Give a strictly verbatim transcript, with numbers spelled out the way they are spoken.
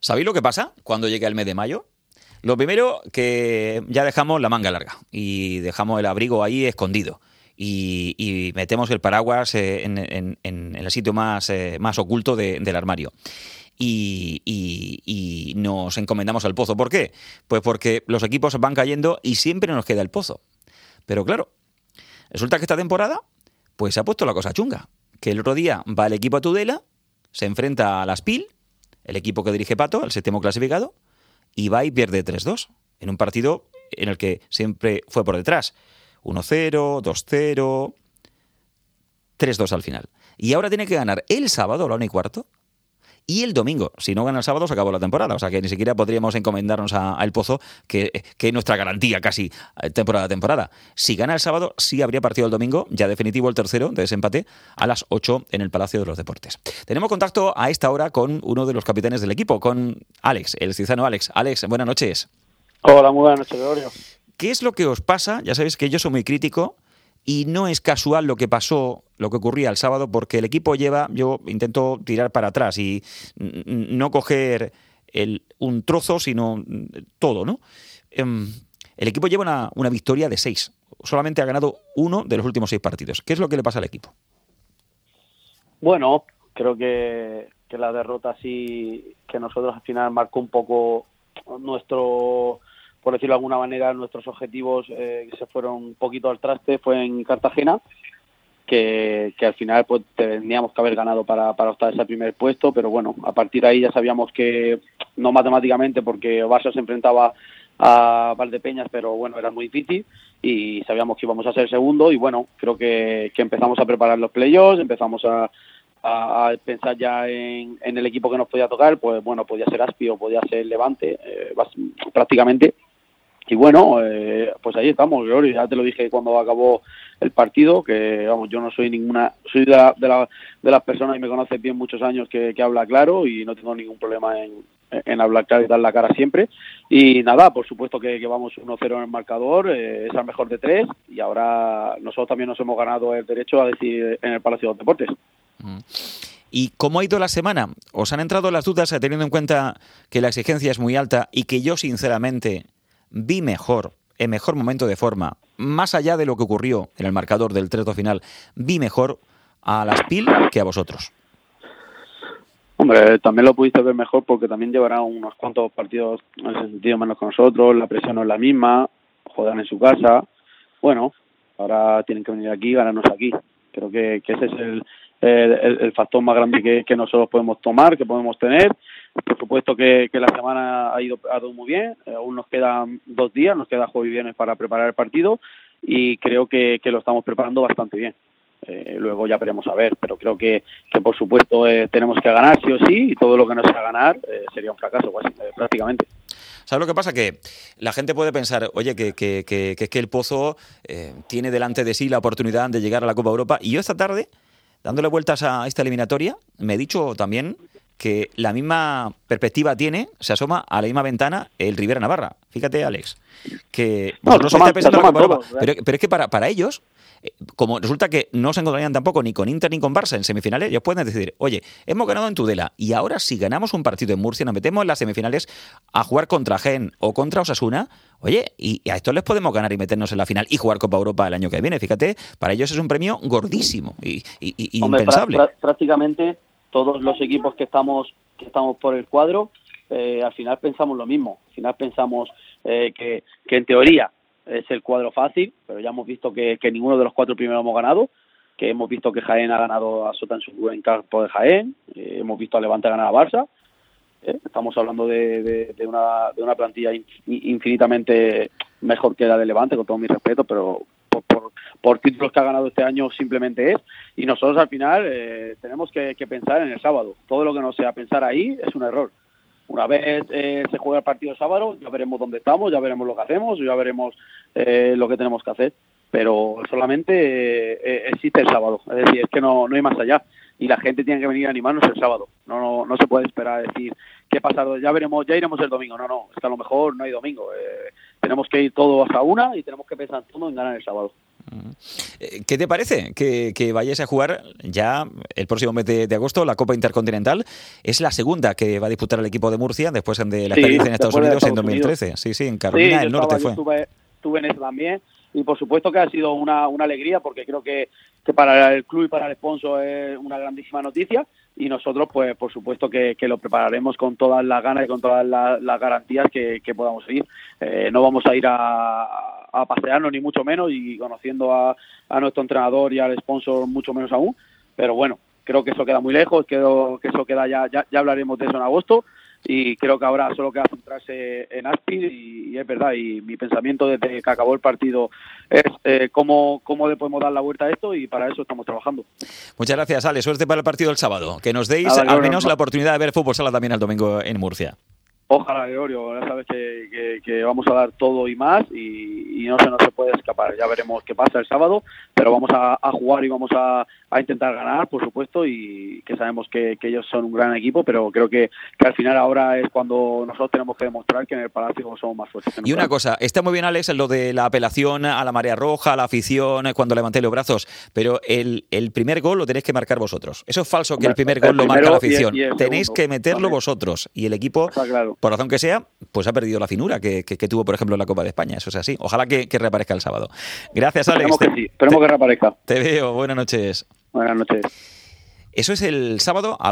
¿Sabéis lo que pasa cuando llega el mes de mayo? Lo primero, que ya dejamos la manga larga y dejamos el abrigo ahí escondido. Y, y metemos el paraguas eh, en, en, en el sitio más, eh, más oculto de, del armario. Y, y, y nos encomendamos al pozo. ¿Por qué? Pues porque los equipos van cayendo y siempre nos queda el pozo. Pero claro, resulta que esta temporada pues se ha puesto la cosa chunga. Que el otro día va el equipo a Tudela, se enfrenta a las P I L, el equipo que dirige Pato, el séptimo clasificado, y va y pierde tres dos, en un partido en el que siempre fue por detrás. uno cero, dos cero, tres dos al final. Y ahora tiene que ganar el sábado a la una y cuarto y el domingo. Si no gana el sábado, se acabó la temporada. O sea que ni siquiera podríamos encomendarnos a, a El Pozo, que, que es nuestra garantía casi temporada a temporada. Si gana el sábado, sí habría partido el domingo, ya definitivo el tercero de ese empate, a las ocho en el Palacio de los Deportes. Tenemos contacto a esta hora con uno de los capitanes del equipo, con Alex, el ciudadano Alex. Alex, buenas noches. Hola, muy buenas noches, Gregorio. ¿Qué es lo que os pasa? Ya sabéis que yo soy muy crítico y no es casual lo que pasó, lo que ocurría el sábado, porque el equipo lleva, yo intento tirar para atrás y no coger el, un trozo, sino todo, ¿no? El equipo lleva una, una victoria de seis. Solamente ha ganado uno de los últimos seis partidos. ¿Qué es lo que le pasa al equipo? Bueno, creo que, que la derrota sí, que nosotros al final marcó un poco nuestro... por decirlo de alguna manera, nuestros objetivos eh, se fueron un poquito al traste, fue en Cartagena, que, que al final pues teníamos que haber ganado para, para optar ese primer puesto, pero bueno, a partir de ahí ya sabíamos que, no matemáticamente, porque Barça se enfrentaba a Valdepeñas, pero bueno, era muy difícil, y sabíamos que íbamos a ser segundo, y bueno, creo que, que empezamos a preparar los playoffs, empezamos a A, a pensar ya en, en el equipo que nos podía tocar, pues bueno, podía ser Aspi o podía ser Levante, eh, prácticamente. Y bueno, eh, pues ahí estamos, Gregorio. Ya te lo dije cuando acabó el partido, que vamos, yo no soy ninguna, soy de, la, de, la, de las personas, y me conoces bien muchos años, que, que habla claro, y no tengo ningún problema en, en hablar claro y dar la cara siempre. Y nada, por supuesto que, que vamos uno cero en el marcador, eh, es al mejor de tres, y ahora nosotros también nos hemos ganado el derecho a decir en el Palacio de los Deportes. ¿Y cómo ha ido la semana? ¿Os han entrado las dudas teniendo en cuenta que la exigencia es muy alta y que yo sinceramente vi mejor, en mejor momento de forma, más allá de lo que ocurrió en el marcador del tres dos final, vi mejor a las P I L que a vosotros? Hombre, también lo pudiste ver mejor porque también llevarán unos cuantos partidos en ese sentido menos que nosotros, la presión no es la misma, juegan en su casa. Bueno, ahora tienen que venir aquí y ganarnos aquí. Creo que, que ese es el, el, el factor más grande que, que nosotros podemos tomar, que podemos tener. Por supuesto que, que la semana ha ido, ha ido muy bien, aún nos quedan dos días, nos queda jueves y viernes para preparar el partido, y creo que, que lo estamos preparando bastante bien. Eh, luego ya veremos a ver, pero creo que, que por supuesto eh, tenemos que ganar sí o sí, y todo lo que no sea ganar eh, sería un fracaso pues, eh, prácticamente. ¿Sabes lo que pasa? Que la gente puede pensar, oye, que, que, que, que es que el Pozo eh, tiene delante de sí la oportunidad de llegar a la Copa Europa, y yo esta tarde, dándole vueltas a esta eliminatoria, me he dicho también que la misma perspectiva tiene, se asoma a la misma ventana el Rivera Navarra. Fíjate, Alex, que no, no se está pensando en la Copa todos, Europa, pero, pero es que para, para ellos, como resulta que no se encontrarían tampoco ni con Inter ni con Barça en semifinales, ellos pueden decir, oye, hemos ganado en Tudela y ahora si ganamos un partido en Murcia, nos metemos en las semifinales a jugar contra Gen o contra Osasuna, oye, y a estos les podemos ganar y meternos en la final y jugar Copa Europa el año que viene. Fíjate, para ellos es un premio gordísimo y, y, y Hombre, impensable. Pra, pra, prácticamente todos los equipos que estamos, que estamos por el cuadro, eh, al final pensamos lo mismo. Al final pensamos eh, que, que en teoría es el cuadro fácil, pero ya hemos visto que, que ninguno de los cuatro primeros hemos ganado, que hemos visto que Jaén ha ganado a Sota en su en campo de Jaén, eh, hemos visto a Levante ganar a Barça. Eh, estamos hablando de, de, de, una, de una plantilla infinitamente mejor que la de Levante, con todo mi respeto, pero por, por, por títulos que ha ganado este año simplemente es, y nosotros al final eh, tenemos que, que pensar en el sábado. Todo lo que no sea pensar ahí es un error. Una vez eh, se juega el partido el sábado, ya veremos dónde estamos, ya veremos lo que hacemos, ya veremos eh, lo que tenemos que hacer, pero solamente eh, existe el sábado, es decir, es que no, no hay más allá, y la gente tiene que venir a animarnos el sábado. No, no, no se puede esperar a decir qué pasa, ya veremos, ya iremos el domingo. No, no, es que a lo mejor no hay domingo, eh, tenemos que ir todos a una y tenemos que pensar todo en ganar el sábado. ¿Qué te parece que, que vayáis a jugar ya el próximo mes de, de agosto la Copa Intercontinental? Es la segunda que va a disputar el equipo de Murcia después de la experiencia sí, en Estados Unidos Estados en dos mil trece. Unidos. Sí, sí, en Carolina sí, del Norte estaba, fue. Estuve, estuve en eso también y por supuesto que ha sido una, una alegría porque creo que, que para el club y para el sponsor es una grandísima noticia y nosotros pues por supuesto que, que lo prepararemos con todas las ganas y con todas las, las garantías que, que podamos ir. Eh, no vamos a ir a, a pasearnos ni mucho menos y conociendo a, a nuestro entrenador y al sponsor mucho menos aún, pero bueno, creo que eso queda muy lejos, creo que eso queda ya, ya, ya hablaremos de eso en agosto. Y creo que ahora solo queda centrarse en Aspil y, y es verdad, y mi pensamiento desde que acabó el partido es eh, cómo, cómo le podemos dar la vuelta a esto y para eso estamos trabajando. Muchas gracias, Ale. Suerte para el partido del sábado. Que nos deis Nada, al menos no. la oportunidad de ver fútbol sala también el domingo en Murcia. Ojalá, Gregorio, ya sabes que, que, que vamos a dar todo y más y, y no se nos se puede escapar. Ya veremos qué pasa el sábado, pero vamos a, a jugar y vamos a, a intentar ganar, por supuesto, y que sabemos que, que ellos son un gran equipo, pero creo que, que al final ahora es cuando nosotros tenemos que demostrar que en el Palacio somos más fuertes. Y una cosa, está muy bien, Alex, lo de la apelación a la marea roja, a la afición, cuando levantéis los brazos, pero el, el primer gol lo tenéis que marcar vosotros. Eso es falso que el primer gol el lo marca la afición. Y el, y el tenéis segundo, que meterlo ¿vale? vosotros y el equipo, claro. por razón que sea, pues ha perdido la finura que, que, que tuvo, por ejemplo, en la Copa de España. Eso es así. Ojalá que, que reaparezca el sábado. Gracias, Alex. Esperemos que sí. Esperemos que reaparezca. Te veo. Buenas noches. Buenas noches. Eso es el sábado.